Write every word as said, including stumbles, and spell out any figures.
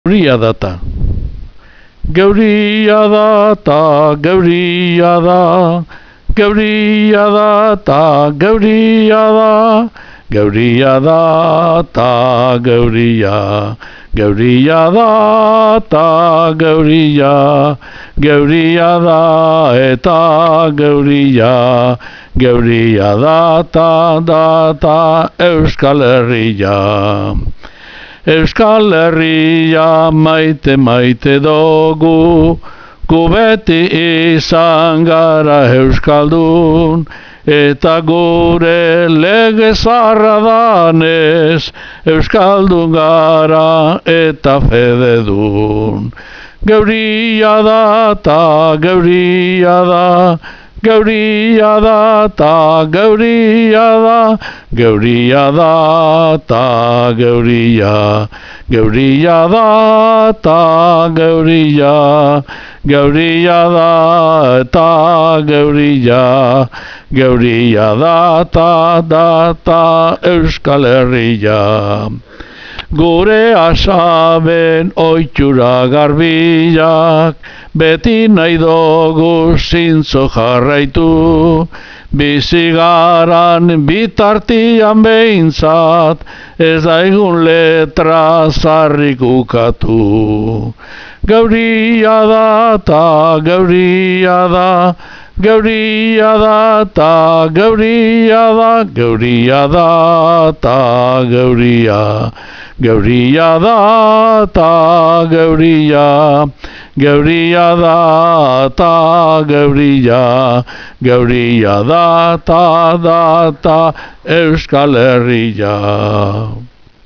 Geuria data. Geuria data, geuria da, geuria data, geuria da, geuria data, geuria, geuria data, geuria, geuria da eta geuria, geuria data, data, Euskal Herria. Euskal Herria maite maite dugu, gu beti izan gara euskaldun, eta gure lege zarra danez, euskaldun gara eta fededun. Geuria da ta geuria da, geuria da ta geuria da, geuria da ta geuria, geuria da ta geuria, geuria da ta geuria, geuria da ta da ta Euskal Herria. Gure asaben oitura garbiak, beti nahi dugu zintzo jarraitu, bizigaran bitartian behintzat, ez daigun letra zarrik ukatu. Geuria da ta geuria da, geuria da ta geuria da, geuria da ta geuria, geuria da ta geuria, geuria da ta geuria, geuria da ta da ta Euskal Herria.